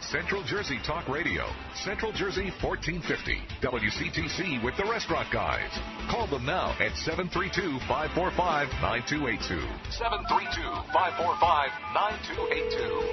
Central Jersey Talk Radio. Central Jersey 1450. WCTC with the Restaurant Guys. Call them now at 732-545-9282. 732-545-9282.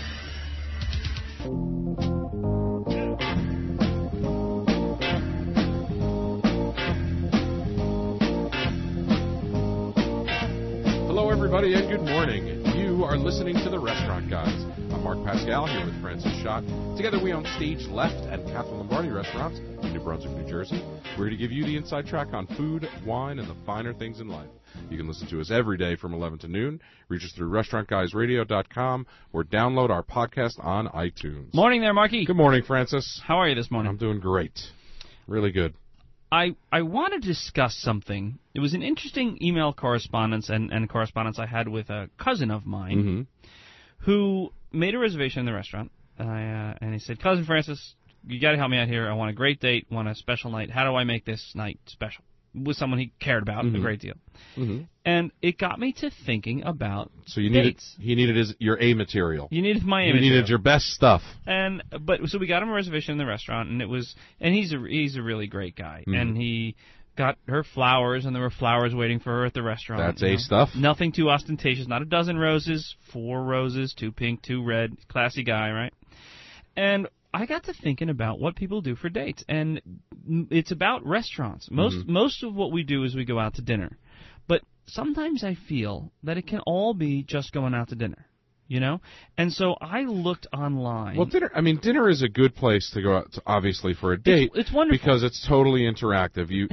Hello, everybody, and good morning. You are listening to the Restaurant Guys. I'm Mark Pascal here with Francis Schott. Together we own Stage Left and Catherine Lombardi Restaurants in New Brunswick, New Jersey. We're here to give you the inside track on food, wine, and the finer things in life. You can listen to us every day from 11 to noon. Reach us through restaurantguysradio.com or download our podcast on iTunes. Morning there, Marky. Good morning, Francis. How are you this morning? I'm doing great. Really good. I want to discuss something. It was an interesting email correspondence and correspondence I had with a cousin of mine who made a reservation in the restaurant. And he said, Cousin Francis, you got to help me out here. I want a great date, want a special night. How do I make this night special? With someone he cared about a great deal. And it got me to thinking about dates. He needed your A material. You needed my A material. You needed your best stuff. So we got him a reservation in the restaurant, and he's a really great guy. And he got her flowers, and there were flowers waiting for her at the restaurant. That's A stuff. Nothing too ostentatious. Not a dozen roses, 4 roses, 2 pink, 2 red. Classy guy, right? And I got to thinking about what people do for dates, and it's about restaurants. Most of what we do is we go out to dinner, but sometimes I feel that it can all be just going out to dinner, you know? And so I looked online. Well, dinner is a good place to go out to, obviously, for a date. It's wonderful because it's totally interactive. You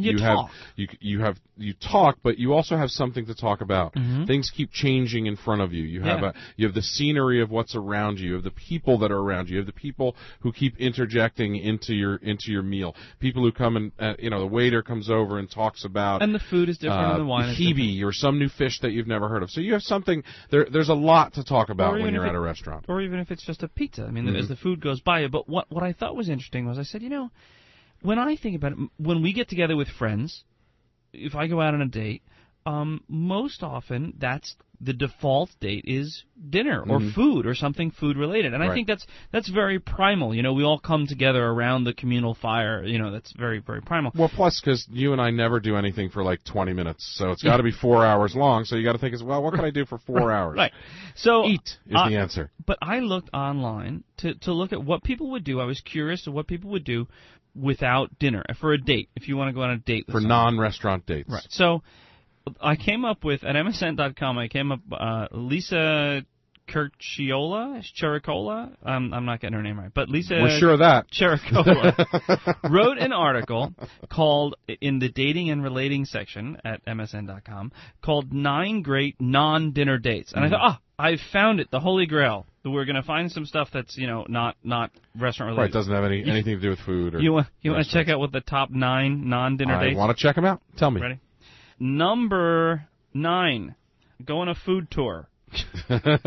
talk, but you also have something to talk about. Things keep changing in front of you. You have the scenery of what's around you. You have the people that are around you. You have the people who keep interjecting into your meal. People who come and the waiter comes over and talks about, and the food is different, and the wine is Hebe or some new fish that you've never heard of. So you have something. There's a lot to talk about when you're at a restaurant, or even if it's just a pizza. I mean, as the food goes by. But what I thought was interesting was I said, when I think about it, when we get together with friends, if I go out on a date, most often that's the default date is dinner or food or something food related, and I think that's very primal. We all come together around the communal fire. That's very, very primal. Well, plus because you and I never do anything for like 20 minutes, so it's got to be 4 hours long. So you got to think what can I do for 4 hours? Right. So eat is the answer. But I looked online to look at what people would do. I was curious of what people would do without dinner for a date. If you want to go on a date with for non-restaurant dates, right? So I came up with, at MSN.com, Lisa Chericola. I'm not getting her name right, but Lisa. We're sure of that. Chericola wrote an article called, in the dating and relating section at MSN.com, called 9 Great Non-Dinner Dates. And I thought, I found it, the holy grail. We're going to find some stuff that's, not restaurant related. Right, doesn't have anything to do with food. Or you want to check out what the top 9 non-dinner dates? I want to check them out. Tell me. Ready? Number 9, go on a food tour. Isn't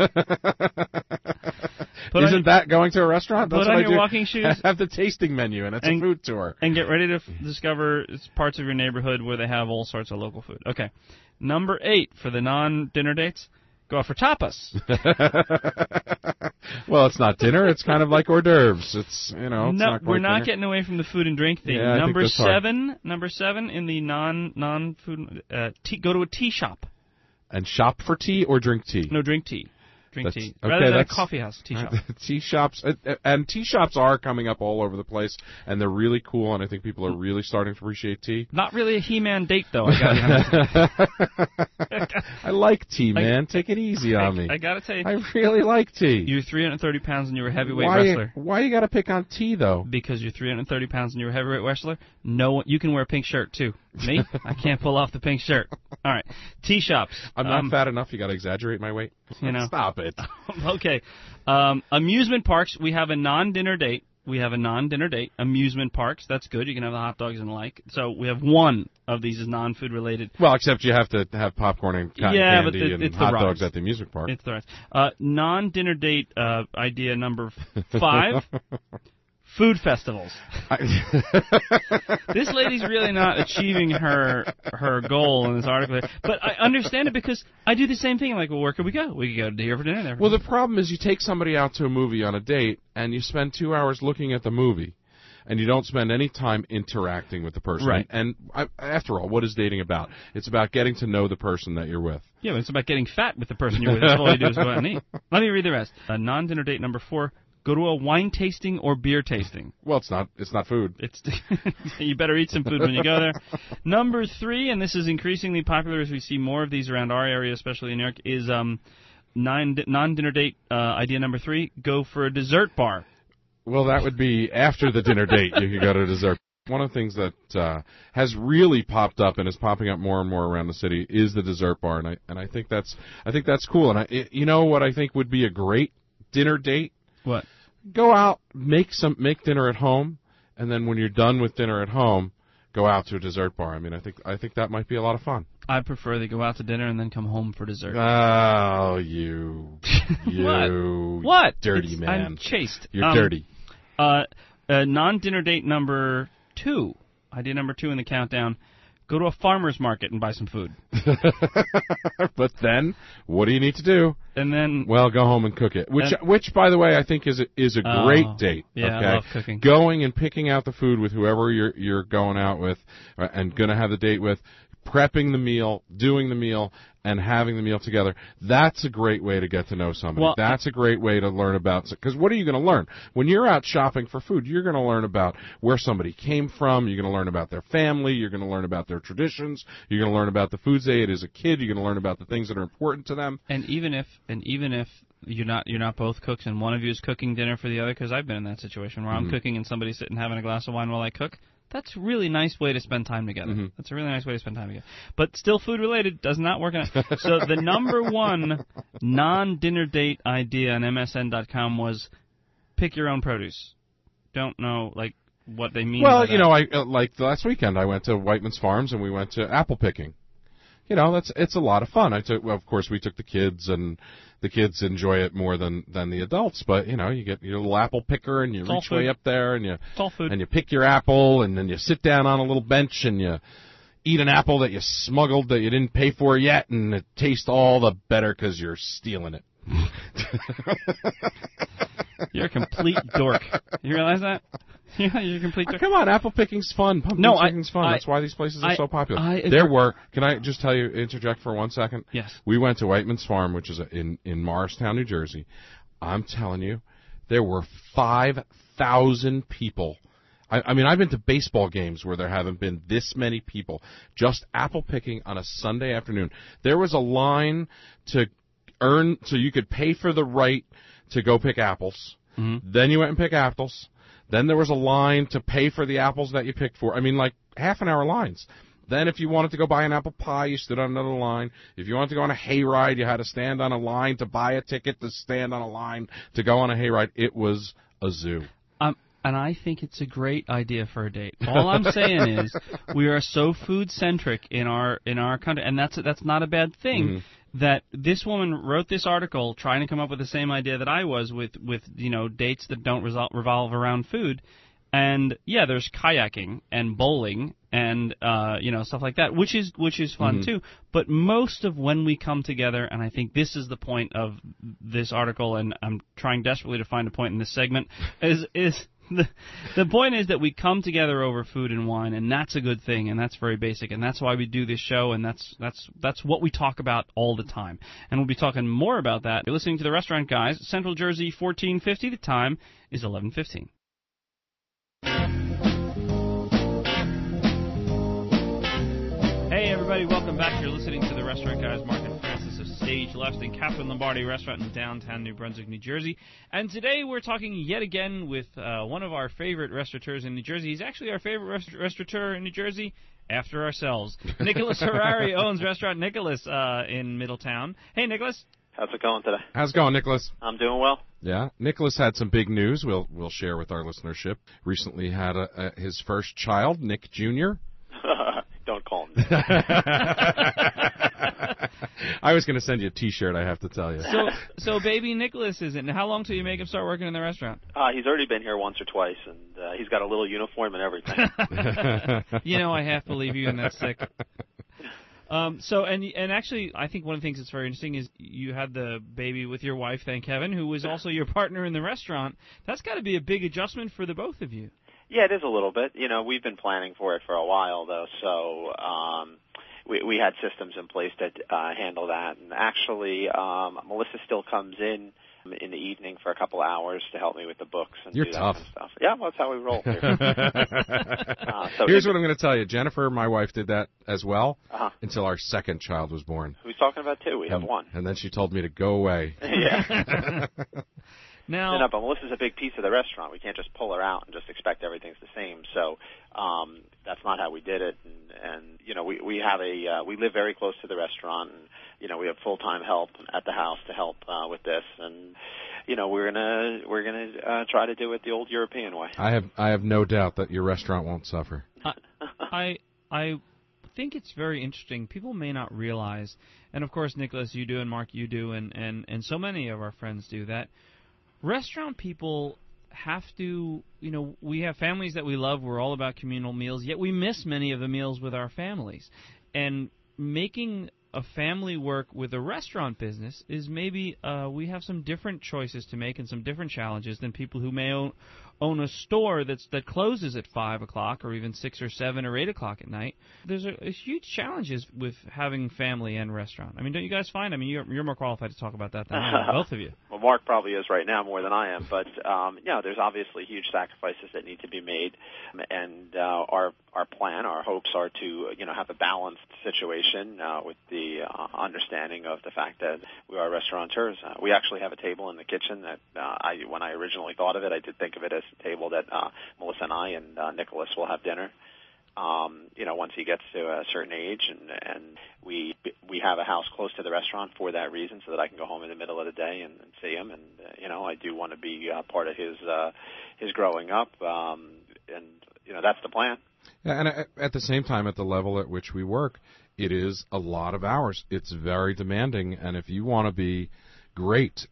that going to a restaurant? That's put what on your walking shoes. Have the tasting menu, and it's a food tour. And get ready to discover parts of your neighborhood where they have all sorts of local food. Okay. Number 8, for the non-dinner dates, go out for tapas. Well, it's not dinner. It's kind of like hors d'oeuvres. It's not we're not dinner. getting away from the food and drink theme. Yeah, number 7 in the non-food go to a tea shop. And shop for tea or drink tea? No, drink tea. Rather than a coffee house, tea shop. Tea shops, and tea shops are coming up all over the place, and they're really cool, and I think people are really starting to appreciate tea. Not really a He-Man date, though. I like tea, man. Take it easy on me. I got to tell you. I really like tea. You're 330 pounds and you're a heavyweight wrestler. Why you got to pick on tea, though? Because you're 330 pounds and you're a heavyweight wrestler. No, you can wear a pink shirt, too. Me? I can't pull off the pink shirt. All right. Tea shops. I'm not fat enough. You got to exaggerate my weight. Stop it. Okay. Amusement parks. We have a non-dinner date. Amusement parks. That's good. You can have the hot dogs and the like. So we have one of these is non-food related. Well, except you have to have popcorn and cotton candy and hot dogs at the amusement park. It's the rest. Non-dinner date idea number 5. Food festivals. This lady's really not achieving her goal in this article. But I understand it because I do the same thing. I'm like, well, where could we go? We could go here for dinner. Well, the problem is you take somebody out to a movie on a date, and you spend 2 hours looking at the movie, and you don't spend any time interacting with the person. Right. And after all, what is dating about? It's about getting to know the person that you're with. Yeah, but it's about getting fat with the person you're with. That's all you do is go out and eat. Let me read the rest. Non-dinner date number 4. Go to a wine tasting or beer tasting. Well, it's not food. You better eat some food when you go there. Number 3, and this is increasingly popular as we see more of these around our area, especially in New York, is non-dinner date idea number 3. Go for a dessert bar. Well, that would be after the dinner date. You could go to a dessert. One of the things that has really popped up and is popping up more and more around the city is the dessert bar, and I think that's cool. And you know what I think would be a great dinner date? What? Go out, make dinner at home, and then when you're done with dinner at home, go out to a dessert bar. I mean, I think that might be a lot of fun. I prefer they go out to dinner and then come home for dessert. Oh, you What? Dirty man. I'm chaste. You're dirty. Non-dinner date number 2. Idea number 2 in the countdown. Go to a farmer's market and buy some food. But then, what do you need to do? And then, well, go home and cook it. Which, by the way, I think is a great date. Yeah, okay? I love cooking. Going and picking out the food with whoever you're going out with and going to have the date with, prepping the meal, doing the meal, and having the meal together. That's a great way to get to know somebody. Well, that's a great way to learn about, because what are you going to learn? When you're out shopping for food, you're going to learn about where somebody came from, you're going to learn about their family, you're going to learn about their traditions, you're going to learn about the foods they ate as a kid, you're going to learn about the things that are important to them. And even if you're not both cooks and one of you is cooking dinner for the other, because I've been in that situation where I'm cooking and somebody's sitting having a glass of wine while I cook. That's a really nice way to spend time together. That's a really nice way to spend time together. But still food-related, does not work on it. So the number 1 non-dinner date idea on MSN.com was pick your own produce. Don't know, like, what they mean by that. Well, like last weekend I went to Whiteman's Farms and we went to apple picking. It's a lot of fun. Of course, we took the kids, and the kids enjoy it more than the adults. But you get your little apple picker, and you reach way up there, and you pick your apple, and then you sit down on a little bench, and you eat an apple that you smuggled that you didn't pay for yet, and it tastes all the better because you're stealing it. You're a complete dork. You realize that? Yeah, you're a complete dork. Come on, apple picking's fun. Pumpkin picking's fun. That's why these places are so popular. Can I just interject for 1 second? Yes. We went to Whiteman's Farm, which is in Morristown, New Jersey. I'm telling you, there were 5,000 people. I mean, I've been to baseball games where there haven't been this many people just apple picking on a Sunday afternoon. There was a line to earn, so you could pay for the right to go pick apples. Then you went and pick apples. Then there was a line to pay for the apples that you picked for. I mean, like half-an-hour lines. Then if you wanted to go buy an apple pie, you stood on another line. If you wanted to go on a hayride, you had to stand on a line to buy a ticket to stand on a line to go on a hayride. It was a zoo. And I think it's a great idea for a date. All I'm saying is we are so food-centric in our country, and that's not a bad thing. That this woman wrote this article trying to come up with the same idea that I was with dates that don't revolve around food. And yeah, there's kayaking and bowling and stuff like that, which is fun too. But most of when we come together, and I think this is the point of this article, and I'm trying desperately to find a point in this segment, is the point is that we come together over food and wine, and that's a good thing, and that's very basic, and that's why we do this show, and that's what we talk about all the time. And we'll be talking more about that. You're listening to the Restaurant Guys, Central Jersey 1450. The time is 11:15. Hey everybody, welcome back. You're listening to the Restaurant Guys. Mark and Francis of Stage Left and Catherine Lombardi Restaurant in downtown New Brunswick, New Jersey. And today we're talking yet again with one of our favorite restaurateurs in New Jersey. He's actually our favorite restaurateur in New Jersey after ourselves. Nicholas Harari owns Restaurant Nicholas in Middletown. Hey, Nicholas. How's it going today? How's it going, Nicholas? I'm doing well. Yeah, Nicholas had some big news we'll share with our listenership. Recently had his first child, Nick Jr. Don't call him. I was going to send you a T-shirt, I have to tell you. So baby Nicholas isn't. How long till you make him start working in the restaurant? He's already been here once or twice, and he's got a little uniform and everything. I half believe you, and that's sick. And actually, I think one of the things that's very interesting is you had the baby with your wife, thank heaven, who was also your partner in the restaurant. That's got to be a big adjustment for the both of you. Yeah, it is a little bit. We've been planning for it for a while, though, so we had systems in place to handle that. And actually, Melissa still comes in the evening for a couple hours to help me with the books and You're do that tough. kind of stuff. Yeah, well, that's how we roll here. Here's what I'm going to tell you. Jennifer, my wife, did that as well until our second child was born. Who's talking about two? We have one. And then she told me to go away. Yeah. Now, No, but Melissa's a big piece of the restaurant. We can't just pull her out and just expect everything's the same. So that's not how we did it. And we have we live very close to the restaurant, and we have full-time help at the house to help with this. And we're gonna try to do it the old European way. I have no doubt that your restaurant won't suffer. I think it's very interesting. People may not realize, and of course, Nicholas, you do, and Mark, you do, and so many of our friends do that. Restaurant people have to, we have families that we love. We're all about communal meals, yet we miss many of the meals with our families. And making a family work with a restaurant business is maybe we have some different choices to make and some different challenges than people who may own a store that closes at 5 o'clock or even 6 or 7 or 8 o'clock at night. There's a huge challenges with having family and restaurant. I mean, don't you guys find? I mean, you're more qualified to talk about that than I am, both of you. Well, Mark probably is right now more than I am, but there's obviously huge sacrifices that need to be made, and our plan, our hopes are to have a balanced situation with the understanding of the fact that we are restaurateurs. We actually have a table in the kitchen that when I originally thought of it, I did think of it as a table that Melissa and I and Nicholas will have dinner. Once he gets to a certain age, and we have a house close to the restaurant for that reason, so that I can go home in the middle of the day and see him. And I do want to be part of his growing up, and that's the plan. Yeah, and at the same time, at the level at which we work, it is a lot of hours. It's very demanding, and if you want to be great,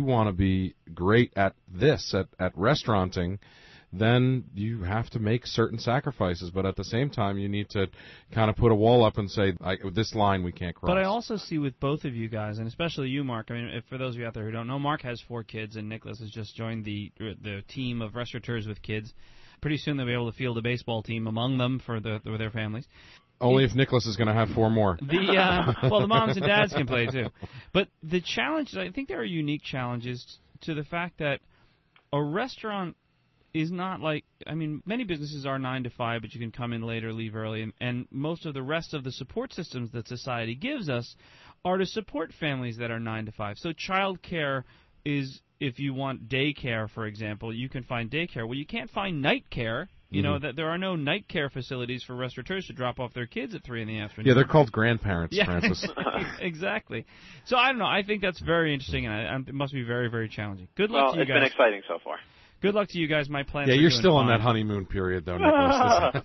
at this, at restauranting, then you have to make certain sacrifices. But at the same time, you need to kind of put a wall up and say, this line we can't cross. But I also see with both of you guys, and especially you, Mark, I mean, for those of you out there who don't know, Mark has 4 kids, and Nicholas has just joined the team of restaurateurs with kids. Pretty soon they'll be able to field a baseball team among them for their families. Only if Nicholas is going to have 4 more. The moms and dads can play too. But the challenges, I think there are unique challenges to the fact that a restaurant is not like, I mean, many businesses are 9 to 5, but you can come in later, leave early, and most of the rest of the support systems that society gives us are to support families that are 9 to 5. So child care is, if you want daycare, for example, you can find daycare. Well, you can't find night care. That there are no night care facilities for restaurateurs to drop off their kids at 3 in the afternoon. Yeah, they're called grandparents, Francis. Exactly. So I don't know. I think that's very interesting, and it must be very, very challenging. Good luck to you guys. Well, it's been exciting so far. Good luck to you guys. My plans. Yeah, are you're doing still fine. in that honeymoon period, though, Nicholas.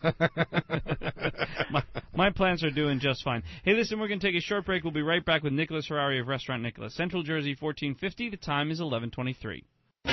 my plans are doing just fine. Hey, listen, we're going to take a short break. We'll be right back with Nicholas Ferrari of Restaurant Nicholas, Central Jersey, 1450. The time is 11:23.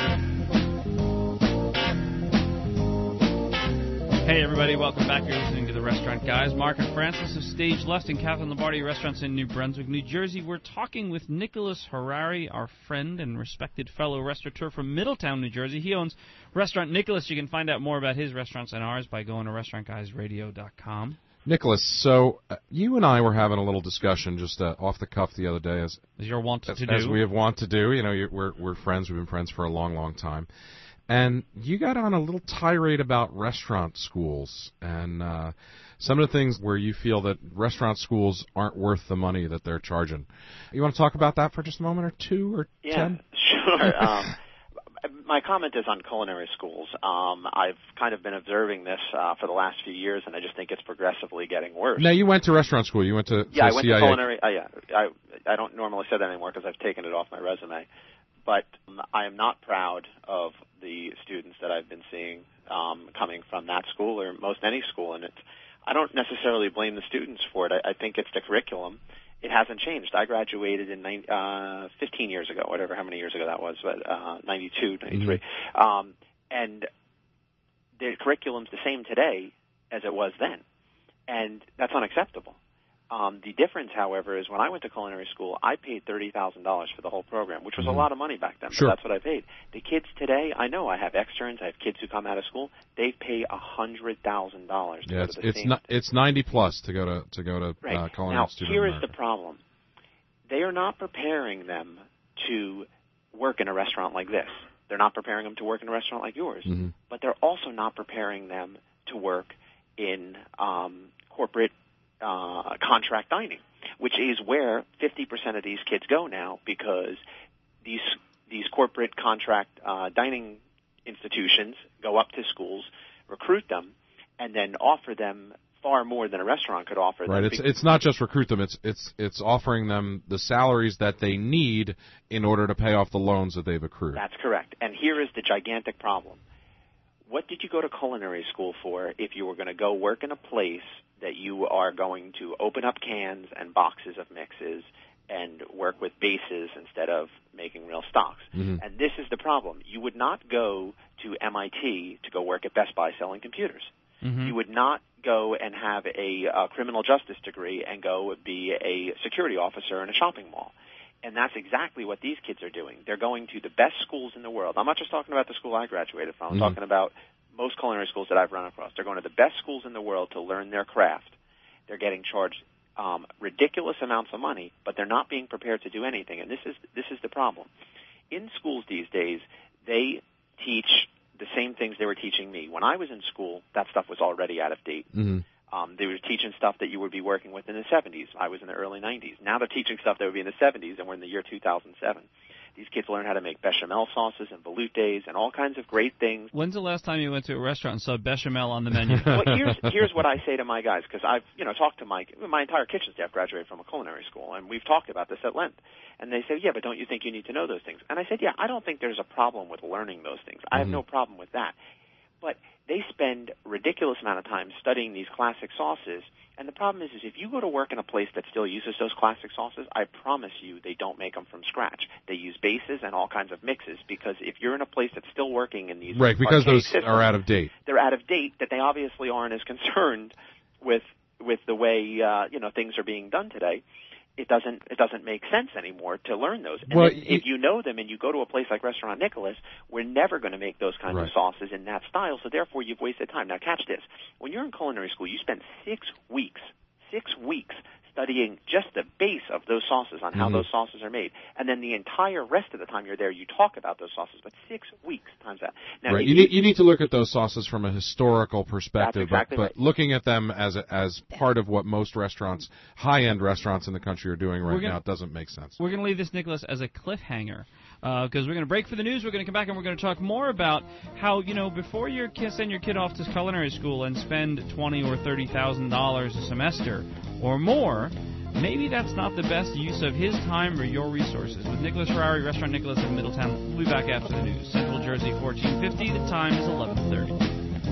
Hey, everybody. Welcome back. You're listening to The Restaurant Guys. Mark and Francis of Stage Left and Kathleen Lombardi Restaurants in New Brunswick, New Jersey. We're talking with Nicholas Harari, our friend and respected fellow restaurateur from Middletown, New Jersey. He owns Restaurant Nicholas. You can find out more about his restaurants and ours by going to restaurantguysradio.com. Nicholas, so you and I were having a little discussion just off the cuff the other day, as you're wont to do. As we have wont to do. We're friends. We've been friends for a long, long time. And you got on a little tirade about restaurant schools and some of the things where you feel that restaurant schools aren't worth the money that they're charging. You want to talk about that for just a moment or 2 or 10? Yeah, sure. My comment is on culinary schools. I've kind of been observing this for the last few years, and I just think it's progressively getting worse. Now, you went to restaurant school. You went to I went CIA. to culinary. I don't normally say that anymore because I've taken it off my resume. But I am not proud of the students that I've been seeing coming from that school or most any school. And I don't necessarily blame the students for it. I think it's the curriculum. It hasn't changed. I graduated in 15 years ago, whatever, how many years ago that was, but 92, 93. And the curriculum's the same today as it was then, and that's unacceptable. The difference, however, is when I went to culinary school, I paid $30,000 for the whole program, which was a lot of money back then, Sure. but that's what I paid. The kids today, I know I have externs, I have kids who come out of school, they pay $100,000 to go to the same. It's 90 plus to go to Right. culinary Now, Institute here of is America. the problem. They are not preparing them to work in a restaurant like this. They're not preparing them to work in a restaurant like yours, but they're also not preparing them to work in corporate contract dining, which is where 50% of these kids go now, because these corporate contract dining institutions go up to schools, recruit them, and then offer them far more than a restaurant could offer them. Right. It's not just recruit them. It's offering them the salaries that they need in order to pay off the loans that they've accrued. That's correct. And here is the gigantic problem. What did you go to culinary school for if you were going to go work in a place that you are going to open up cans and boxes of mixes and work with bases instead of making real stocks? And this is the problem. You would not go to MIT to go work at Best Buy selling computers. You would not go and have a criminal justice degree and go be a security officer in a shopping mall. And that's exactly what these kids are doing. They're going to the best schools in the world. I'm not just talking about the school I graduated from. I'm talking about most culinary schools that I've run across. They're going to the best schools in the world to learn their craft. They're getting charged ridiculous amounts of money, but they're not being prepared to do anything. And this is the problem. In schools these days, they teach the same things they were teaching me. When I was in school, that stuff was already out of date. They were teaching stuff that you would be working with in the 70s. I was in the early 90s. Now they're teaching stuff that would be in the 70s, and we're in the year 2007. These kids learn how to make bechamel sauces and veloutés and all kinds of great things. When's the last time you went to a restaurant and saw bechamel on the menu? Well, here's what I say to my guys, because I've talked to my entire kitchen staff graduated from a culinary school, and we've talked about this at length. And they say, yeah, but don't you think you need to know those things? And I said, yeah, I don't think there's a problem with learning those things. I have no problem with that. But they spend a ridiculous amount of time studying these classic sauces. And the problem is if you go to work in a place that still uses those classic sauces, I promise you they don't make them from scratch. They use bases and all kinds of mixes, because if you're in a place that's still working in these because those systems, are out of date. They're out of date, that they obviously aren't as concerned with the way things are being done today. It doesn't make sense anymore to learn those. And if you know them and you go to a place like Restaurant Nicholas, we're never going to make those kinds of sauces in that style, so therefore you've wasted time. Now catch this. When you're in culinary school, you spend 6 weeks studying just the base of those sauces on how those sauces are made. And then the entire rest of the time you're there, you talk about those sauces, but 6 weeks times that. Now, You need to look at those sauces from a historical perspective, That's exactly but right. looking at them as part of what most restaurants, high-end restaurants in the country are doing right now, it doesn't make sense. We're going to leave this, Nicholas, as a cliffhanger, because we're going to break for the news. We're going to come back and we're going to talk more about how, before you send your kid off to culinary school and spend $20,000 or $30,000 a semester or more, maybe that's not the best use of his time or your resources. With Nicholas Ferrari, Restaurant Nicholas in Middletown. We'll be back after the news. Central Jersey, 1450. The time is 11:30.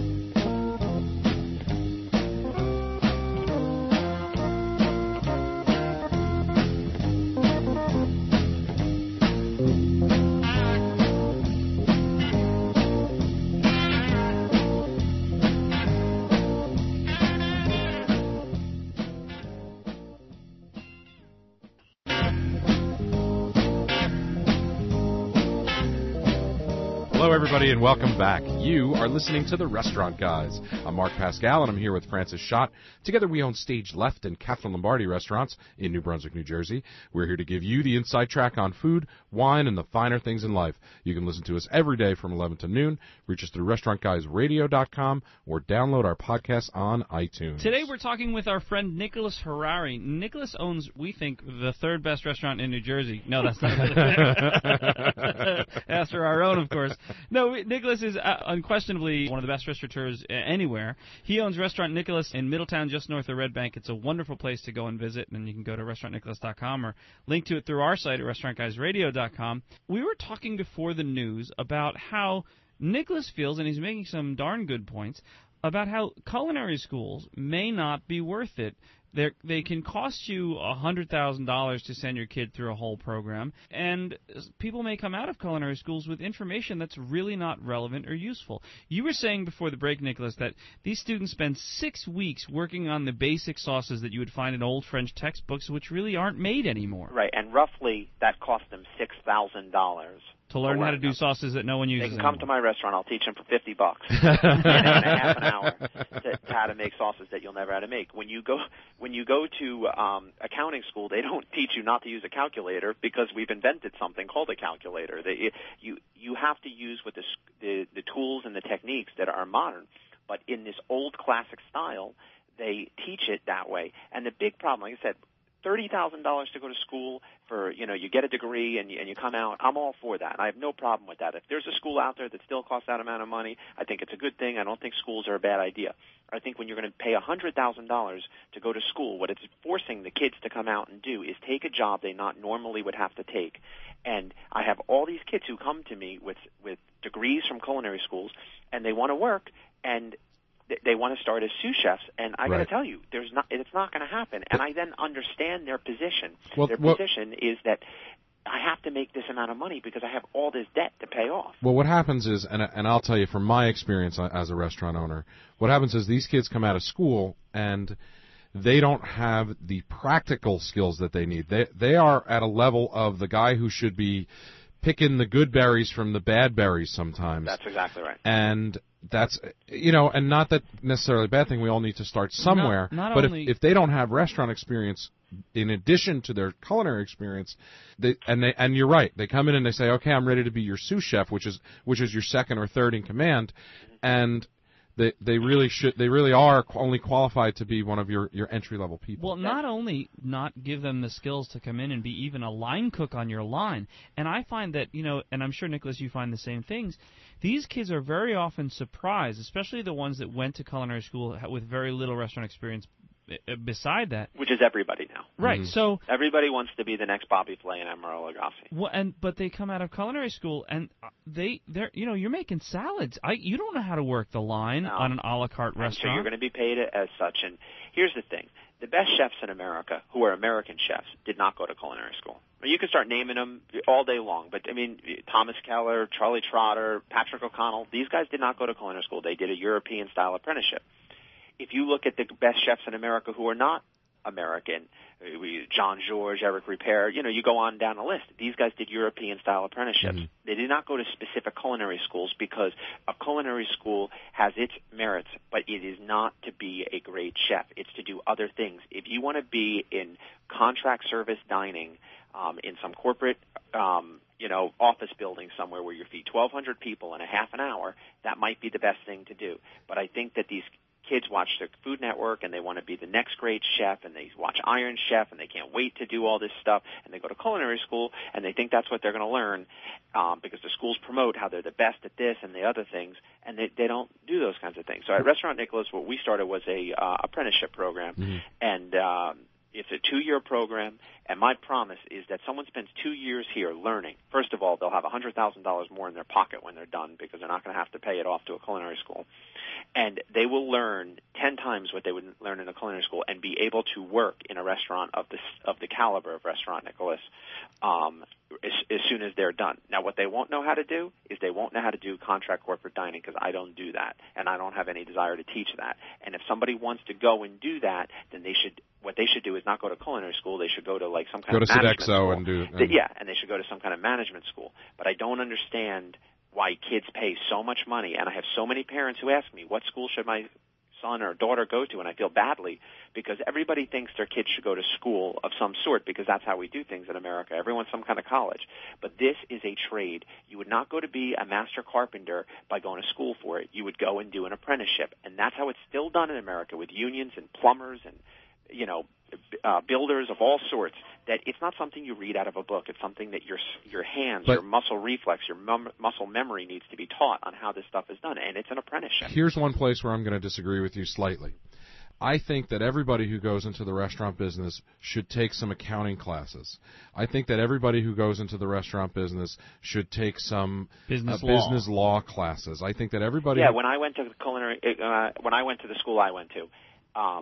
Hello, everybody, and welcome back. You are listening to The Restaurant Guys. I'm Mark Pascal, and I'm here with Francis Schott. Together, we own Stage Left and Catherine Lombardi restaurants in New Brunswick, New Jersey. We're here to give you the inside track on food, wine, and the finer things in life. You can listen to us every day from 11 to noon. Reach us through restaurantguysradio.com or download our podcast on iTunes. Today, we're talking with our friend Nicholas Ferrari. Nicholas owns, we think, the third best restaurant in New Jersey. No, that's not it. After our own, of course. No, Nicholas is unquestionably one of the best restaurateurs anywhere. He owns Restaurant Nicholas in Middletown, just north of Red Bank. It's a wonderful place to go and visit, and you can go to restaurantnicholas.com or link to it through our site at restaurantguysradio.com. We were talking before the news about how Nicholas feels, and he's making some darn good points, about how culinary schools may not be worth it They can cost you $100,000 to send your kid through a whole program, and people may come out of culinary schools with information that's really not relevant or useful. You were saying before the break, Nicholas, that these students spend 6 weeks working on the basic sauces that you would find in old French textbooks, which really aren't made anymore. Right, and roughly that cost them $6,000. To learn how to do sauces that no one uses. They can come to my restaurant. I'll teach them for $50 in a half an hour to how to make sauces that you'll never know how to make. When you go to accounting school, they don't teach you not to use a calculator because we've invented something called a calculator. You have to use with the tools and the techniques that are modern, but in this old classic style, they teach it that way. And the big problem, like I said, $30,000 to go to school for, you get a degree and you come out. I'm all for that. I have no problem with that. If there's a school out there that still costs that amount of money, I think it's a good thing. I don't think schools are a bad idea. I think when you're going to pay $100,000 to go to school, what it's forcing the kids to come out and do is take a job they not normally would have to take. And I have all these kids who come to me with degrees from culinary schools, and they want to work, and they want to start as sous chefs, and I got to tell you, it's not going to happen. And I then understand their position. Their position is that I have to make this amount of money because I have all this debt to pay off. Well, what happens is, and I'll tell you from my experience as a restaurant owner, what happens is these kids come out of school and they don't have the practical skills that they need. They are at a level of the guy who should be picking the good berries from the bad berries sometimes. That's exactly right. And that's, and not that necessarily a bad thing. We all need to start somewhere. But if they don't have restaurant experience in addition to their culinary experience, and you're right, they come in and they say, okay, I'm ready to be your sous chef, which is your second or third in command, and they really are only qualified to be one of your entry level people. Well, not only not give them the skills to come in and be even a line cook on your line, and I find that, and I'm sure, Nicholas, you find the same things, these kids are very often surprised, especially the ones that went to culinary school with very little restaurant experience beside that. Which is everybody now. Right. Mm-hmm. So everybody wants to be the next Bobby Flay and Emeril Lagasse. Well, but they come out of culinary school and they're you're making salads. You don't know how to work the line on an a la carte restaurant. So you're going to be paid as such. And here's the thing. The best chefs in America, who are American chefs, did not go to culinary school. You can start naming them all day long, but, Thomas Keller, Charlie Trotter, Patrick O'Connell, these guys did not go to culinary school. They did a European-style apprenticeship. If you look at the best chefs in America who are not American, John George, Eric Ripert, you go on down the list. These guys did European-style apprenticeships. Mm-hmm. They did not go to specific culinary schools because a culinary school has its merits, but it is not to be a great chef. It's to do other things. If you want to be in contract service dining in some corporate office building somewhere where you feed 1,200 people in a half an hour, that might be the best thing to do. But I think that these kids watch the Food Network and they want to be the next great chef, and they watch Iron Chef and they can't wait to do all this stuff, and they go to culinary school and they think that's what they're going to learn because the schools promote how they're the best at this and the other things, and they don't do those kinds of things. So at Restaurant Nicholas, what we started was a apprenticeship program, mm-hmm. and it's a 2-year program, and my promise is that someone spends 2 years here learning. First of all, they'll have $100,000 more in their pocket when they're done because they're not going to have to pay it off to a culinary school. And they will learn 10 times what they would learn in a culinary school and be able to work in a restaurant of the caliber of Restaurant Nicholas as soon as they're done. Now, what they won't know how to do is they won't know how to do contract corporate dining because I don't do that, and I don't have any desire to teach that. And if somebody wants to go and do that, then what they should do is not go to culinary school. They should go to some kind of management school. And do and they should go to some kind of management school. But I don't understand why kids pay so much money, and I have so many parents who ask me, what school should my son or daughter go to, and I feel badly because everybody thinks their kids should go to school of some sort because that's how we do things in America. Everyone's some kind of college. But this is a trade. You would not go to be a master carpenter by going to school for it. You would go and do an apprenticeship, and that's how it's still done in America with unions and plumbers and builders of all sorts. That it's not something you read out of a book. It's something that your hands, your muscle reflex, your muscle memory needs to be taught on how this stuff is done, and it's an apprenticeship. Here's one place where I'm going to disagree with you slightly. I think that everybody who goes into the restaurant business should take some accounting classes. I think that everybody who goes into the restaurant business should take some business law classes. I think that everybody. Yeah, when I went to the culinary, when I went to the school I went to,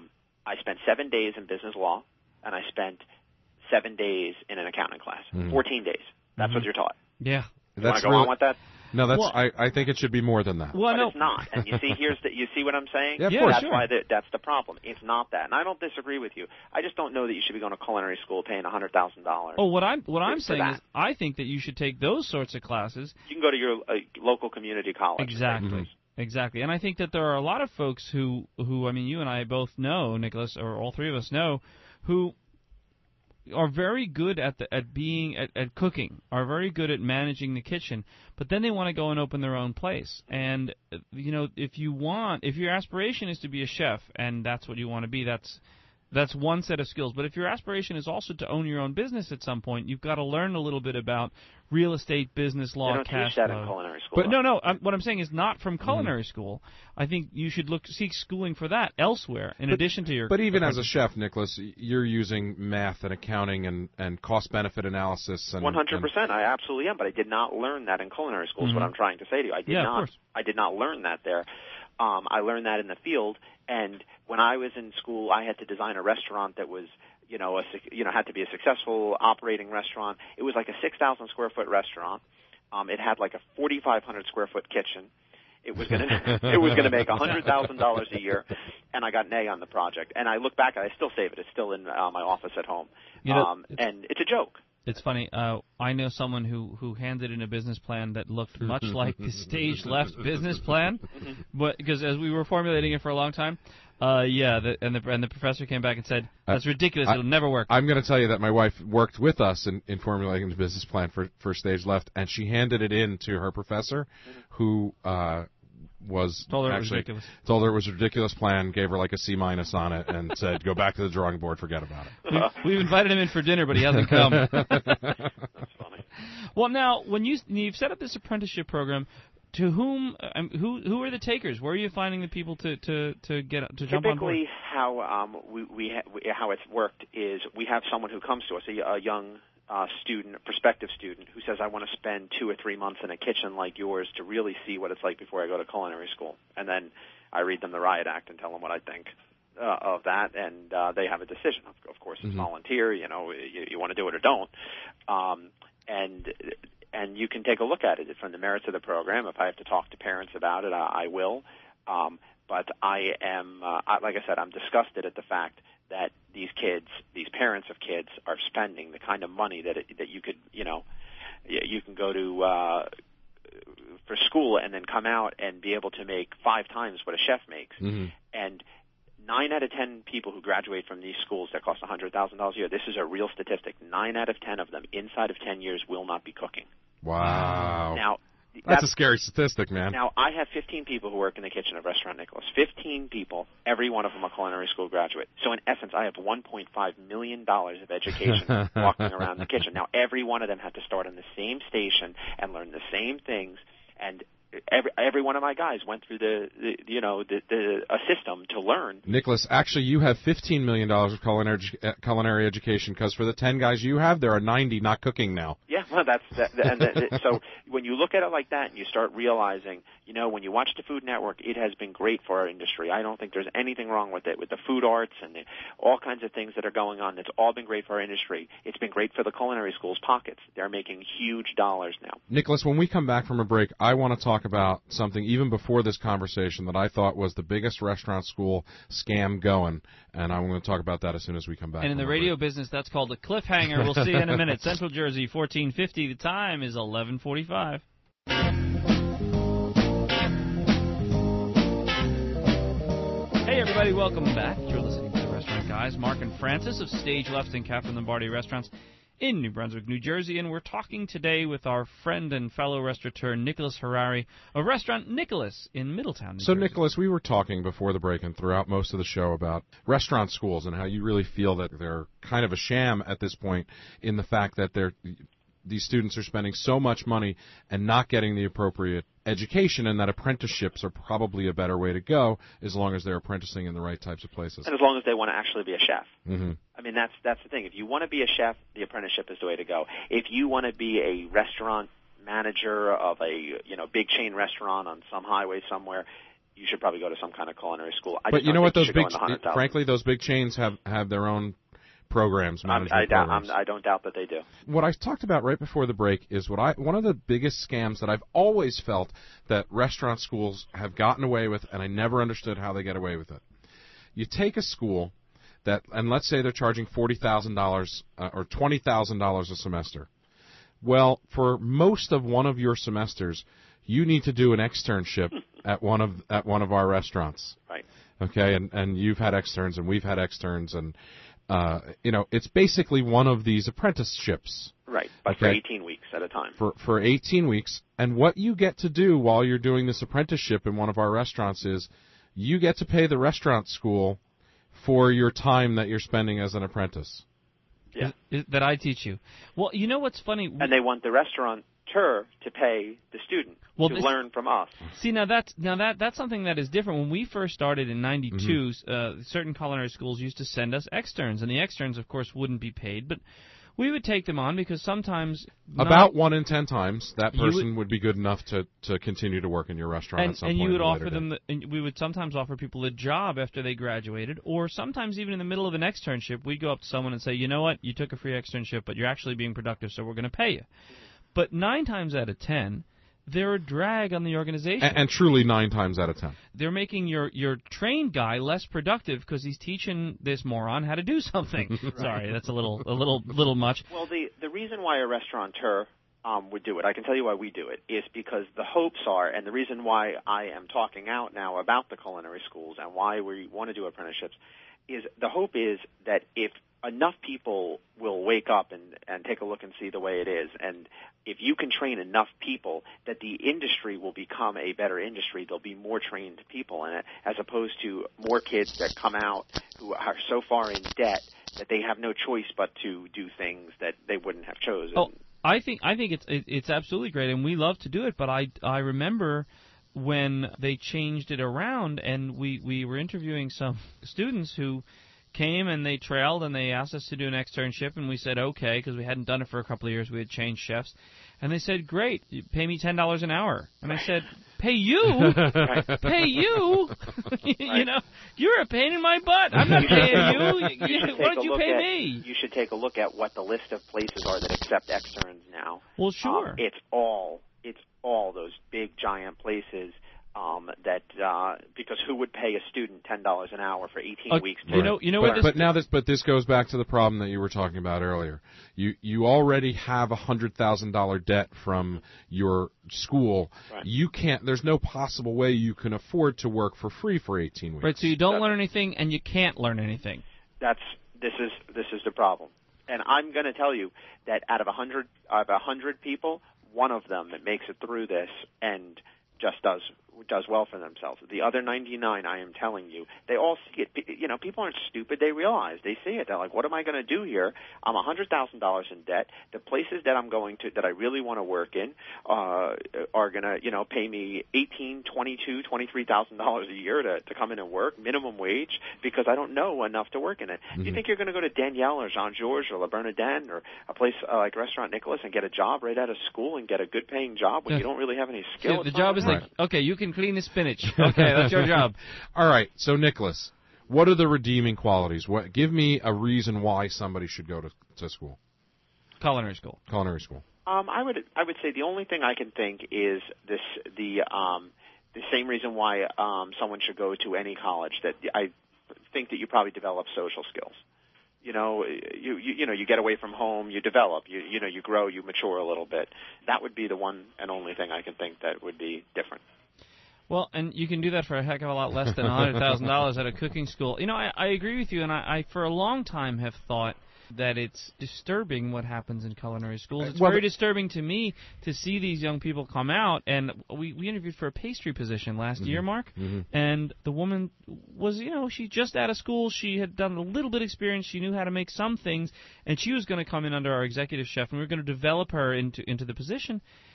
I spent 7 days in business law, and I spent 7 days in an accounting class. 14 days. That's what you're taught. Yeah. You want to go on with that? No, that's. I think it should be more than that. Well, But no. it's not. And you see, you see what I'm saying? Yeah, of course. That's sure. why that's the problem. It's not that. And I don't disagree with you. I just don't know that you should be going to culinary school paying $100,000. Oh, what I'm saying that. is, I think that you should take those sorts of classes. You can go to your local community college. Exactly. Exactly. And I think that there are a lot of folks who I mean, you and I both know, Nicholas, or all three of us know, who are very good at cooking, are very good at managing the kitchen, but then they want to go and open their own place. And if your aspiration is to be a chef, and that's what you want to be, that's one set of skills. But if your aspiration is also to own your own business at some point, you've got to learn a little bit about real estate, business law, They don't cash teach that flow. in culinary school. But no, what I'm saying is not from culinary school. I think you should seek schooling for that elsewhere, in addition to your. But even as a chef, Nicholas, you're using math and accounting and cost-benefit analysis. 100%. I absolutely am. But I did not learn that in culinary school. Is what I'm trying to say to you. Of course. I did not learn that there. I learned that in the field. And when I was in school, I had to design a restaurant that was, had to be a successful operating restaurant. It was like a 6,000 square foot restaurant. It had like a 4,500 square foot kitchen. It was going to make $100,000 a year, and I got an A on the project. And I look back, and I still save it. It's still in my office at home. And it's a joke. It's funny. I know someone who handed in a business plan that looked much like the Stage Left business plan, but because as we were formulating it for a long time, and the professor came back and said, "That's ridiculous. It'll never work." I'm going to tell you that my wife worked with us in formulating the business plan for Stage Left, and she handed it in to her professor, who told her it was a ridiculous plan, gave her like a C- on it, and said, "Go back to the drawing board, forget about it." We've invited him in for dinner, but he hasn't come. That's funny. Well, now when you've set up this apprenticeship program, to whom who are the takers? Where are you finding the people to jump on board? Typically, how it's worked is we have someone who comes to us, a young prospective student, who says, "I want to spend 2 or 3 months in a kitchen like yours to really see what it's like before I go to culinary school." And then I read them the Riot Act and tell them what I think of that, and they have a decision. Of course, it's volunteer. You want to do it or don't. And you can take a look at it from the merits of the program. If I have to talk to parents about it, I will. But I am, like I said, I'm disgusted at the fact that these parents of kids, are spending the kind of money that you could, you can go to for school and then come out and be able to make 5 times what a chef makes. And 9 out of 10 people who graduate from these schools that cost $100,000 a year, this is a real statistic, 9 out of 10 of them inside of 10 years will not be cooking. Wow. Now, that's a scary statistic, man. Now, I have 15 people who work in the kitchen of Restaurant Nicholas. 15 people, every one of them a culinary school graduate. So in essence, I have $1.5 million of education walking around the kitchen. Now, every one of them had to start on the same station and learn the same things, and every one of my guys went through a system to learn. Nicholas, actually, you have $15 million of culinary education, because for the 10 guys you have, there are 90 not cooking now. Yeah, well, so when you look at it like that and you start realizing, when you watch the Food Network, it has been great for our industry. I don't think there's anything wrong with it, with the food arts and all kinds of things that are going on. It's all been great for our industry. It's been great for the culinary schools' pockets. They're making huge dollars now. Nicholas, when we come back from a break, I want to talk about something even before this conversation that I thought was the biggest restaurant school scam going, and I'm going to talk about that as soon as we come back. And in the radio business, that's called a cliffhanger. We'll see you in a minute. Central Jersey, 1450. The time is 11:45. Hey, everybody, welcome back. You're listening to The Restaurant Guys. Mark and Francis of Stage Left and Catherine Lombardi Restaurants in New Brunswick, New Jersey, and we're talking today with our friend and fellow restaurateur Nicholas Harari of Restaurant Nicholas in Middletown, New Jersey. Nicholas, we were talking before the break and throughout most of the show about restaurant schools and how you really feel that they're kind of a sham at this point, in the fact that these students are spending so much money and not getting the appropriate education, and that apprenticeships are probably a better way to go, as long as they're apprenticing in the right types of places. And as long as they want to actually be a chef. Mm-hmm. I mean, that's the thing. If you want to be a chef, the apprenticeship is the way to go. If you want to be a restaurant manager of a big chain restaurant on some highway somewhere, you should probably go to some kind of culinary school. I but just you know don't what? think Those you should go in the big, frankly, those big chains have their own programs, management programs. I don't doubt that they do. What I talked about right before the break is one of the biggest scams that I've always felt that restaurant schools have gotten away with, and I never understood how they get away with it. You take a school and let's say they're charging $40,000 or $20,000 a semester. Well, for most of one of your semesters, you need to do an externship at one of our restaurants. Right. Okay, and you've had externs and we've had externs, and it's basically one of these apprenticeships. Right, but for 18 weeks at a time. For 18 weeks, and what you get to do while you're doing this apprenticeship in one of our restaurants is you get to pay the restaurant school for your time that you're spending as an apprentice. Yeah. That I teach you. Well, you know what's funny? And they want the restaurateur to pay the student to learn from us. See, that's something that is different. When we first started in '92, certain culinary schools used to send us externs, and the externs, of course, wouldn't be paid, but we would take them on because sometimes about 1 in 10 times that person would be good enough to continue to work in your restaurant at some point. And you would offer them, and we would sometimes offer people a job after they graduated, or sometimes even in the middle of an externship, we'd go up to someone and say, you know what, you took a free externship, but you're actually being productive, so we're going to pay you. But 9 times out of 10, they're a drag on the organization. And truly 9 times out of 10. They're making your trained guy less productive because he's teaching this moron how to do something. Right. Sorry, that's a little much. Well, the reason why a restaurateur would do it, I can tell you why we do it, is because the hopes are, and the reason why I am talking out now about the culinary schools and why we want to do apprenticeships, is the hope is that if enough people will wake up and take a look and see the way it is, and if you can train enough people, that the industry will become a better industry. There'll be more trained people in it, as opposed to more kids that come out who are so far in debt that they have no choice but to do things that they wouldn't have chosen. Oh, I think it's absolutely great, and we love to do it. But I remember when they changed it around, and we were interviewing some students who came and they trailed and they asked us to do an externship, and we said okay because we hadn't done it for a couple of years. We had changed chefs, and they said, "Great, you pay me $10 an hour." And I said, "Pay you? Pay you? You know, you're a pain in my butt. I'm not paying you. Why don't you pay me?" You should take a look at what the list of places are that accept externs now. Well, sure. It's all those big giant places. Because who would pay a student $10 an hour for 18 weeks? But this goes back to the problem that you were talking about earlier. You already have $100,000 debt from your school. Right. You can't. There's no possible way you can afford to work for free for 18 weeks. Right. So you don't learn anything, and you can't learn anything. This is the problem. And I'm going to tell you that out of 100 people, one of them that makes it through this and just does well for themselves. The other 99, I am telling you, they all see it. You know, people aren't stupid. They realize. They see it. They're like, what am I going to do here? I'm $100,000 in debt. The places that I'm going to, that I really want to work in, are going to, pay me $18,000, $22,000, $23,000 a year to come in and work, minimum wage, because I don't know enough to work in it. Mm-hmm. Do you think you're going to go to Danielle or Jean-Georges or La Bernardin or a place like Restaurant Nicholas and get a job right out of school and get a good paying job when you don't really have any skill? The job is like, okay, you can clean the spinach. Okay, that's your job. All right, so Nicholas, what are the redeeming qualities? Give me a reason why somebody should go to school. Culinary school. Culinary school. I would say the only thing I can think is the same reason why someone should go to any college. That I think that you probably develop social skills. You get away from home, you develop, you grow, you mature a little bit. That would be the one and only thing I can think that would be different. Well, and you can do that for a heck of a lot less than $100,000 at a cooking school. You know, I agree with you, and I for a long time have thought that it's disturbing what happens in culinary schools. It's very disturbing to me to see these young people come out, and we interviewed for a pastry position last year, Mark, and the woman was, she just out of school, she had done a little bit of experience, she knew how to make some things, and she was going to come in under our executive chef, and we were going to develop her into the position.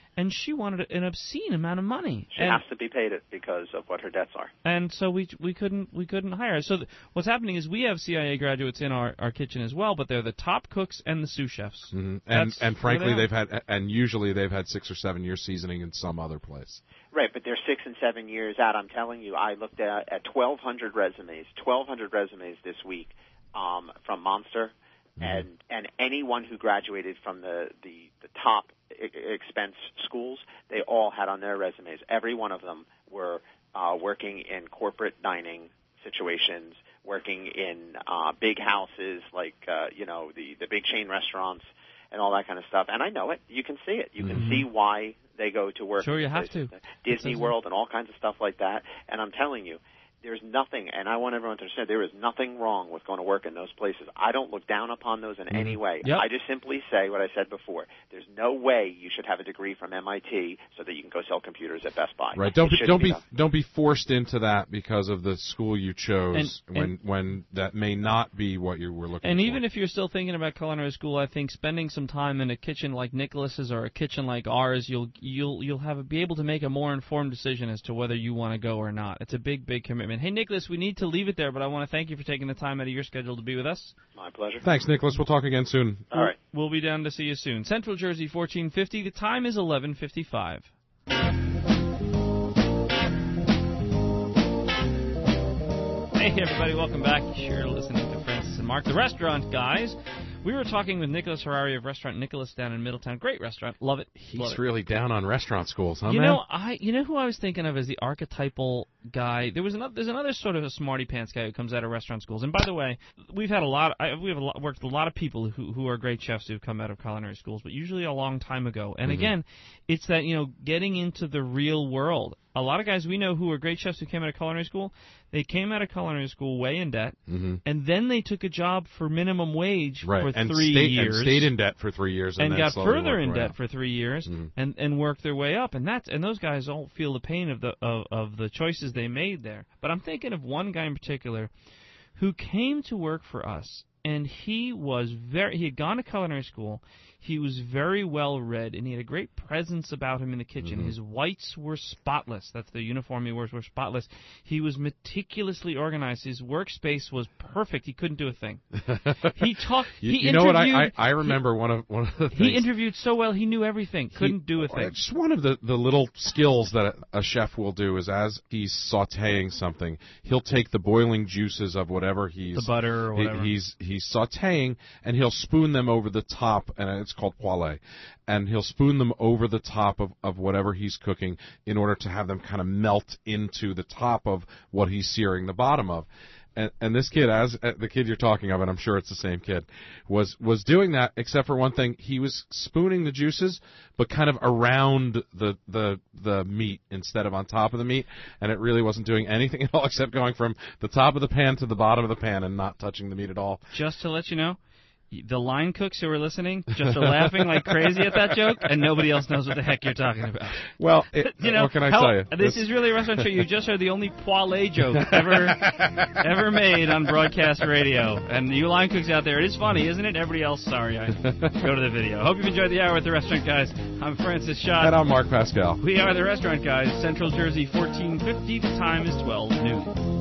and she wanted an obscene amount of money. She has to be paid it because of what her debts are. And so we couldn't hire her. So what's happening is we have CIA graduates in our kitchen as well, but they're the top cooks and the sous chefs. Mm-hmm. And frankly, usually they've had 6 or 7 years seasoning in some other place. Right, but they're 6 and 7 years out. I'm telling you, I looked at 1,200 resumes this week from Monster, and anyone who graduated from the top expense schools, they all had on their resumes. Every one of them were working in corporate dining situations, working in big houses like the big chain restaurants and all that kind of stuff. And I know it. You can see it. You can see why they go to work. Sure, you have to. Disney World and all kinds of stuff like that. And I'm telling you, there's nothing, and I want everyone to understand, there is nothing wrong with going to work in those places. I don't look down upon those in any way. Yep. I just simply say what I said before. There's no way you should have a degree from MIT so that you can go sell computers at Best Buy. Right. Don't be forced into that because of the school you chose when that may not be what you were looking for. And even if you're still thinking about culinary school, I think spending some time in a kitchen like Nicholas's or a kitchen like ours, you'll be able to make a more informed decision as to whether you want to go or not. It's a big commitment. Hey, Nicholas, we need to leave it there, but I want to thank you for taking the time out of your schedule to be with us. My pleasure. Thanks, Nicholas. We'll talk again soon. All right. We'll be down to see you soon. Central Jersey, 1450. The time is 11:55. Hey, everybody. Welcome back. You're listening to Francis and Mark, the restaurant guys. We were talking with Nicholas Harari of Restaurant Nicholas down in Middletown. Great restaurant. Love it. He's really down on restaurant schools, huh, you man? You know who I was thinking of as the archetypal guy? There's another sort of a smarty pants guy who comes out of restaurant schools. And by the way, we've worked with a lot of people who are great chefs who've come out of culinary schools, but usually a long time ago. And again, it's that, getting into the real world. A lot of guys we know who are great chefs who came out of culinary school, they came out of culinary school way in debt, and then they took a job for minimum wage for 3 years. And stayed in debt for 3 years. And got further in debt for 3 years, and worked their way up. And those guys all feel the pain of the choices they made there. But I'm thinking of one guy in particular who came to work for us, and he had gone to culinary school. He was very well read, and he had a great presence about him in the kitchen. His whites were spotless. That's the uniform he wears, were spotless. He was meticulously organized. His workspace was perfect. He couldn't do a thing. He talked. You know what? I remember one of the things. He interviewed so well. He knew everything. Couldn't do a thing. Just one of the little skills that a chef will do is, as he's sautéing something, he'll take the boiling juices of whatever the butter or whatever he's sautéing, and he'll spoon them over the top, and it's called poêlée, and he'll spoon them over the top of whatever he's cooking in order to have them kind of melt into the top of what he's searing the bottom of. And this kid, as the kid you're talking of, and I'm sure it's the same kid, was doing that, except for one thing. He was spooning the juices, but kind of around the meat instead of on top of the meat, and it really wasn't doing anything at all except going from the top of the pan to the bottom of the pan and not touching the meat at all. Just to let you know, the line cooks who are listening just are laughing like crazy at that joke, and nobody else knows what the heck you're talking about. Well, what can I tell you? This is really a restaurant show. You just heard the only poêlée joke ever made on broadcast radio. And you line cooks out there, it is funny, isn't it? Everybody else, sorry, I go to the video. Hope you've enjoyed the hour with the Restaurant Guys. I'm Francis Schott. And I'm Mark Pascal. We are the Restaurant Guys, Central Jersey, 1450. The time is 12 noon.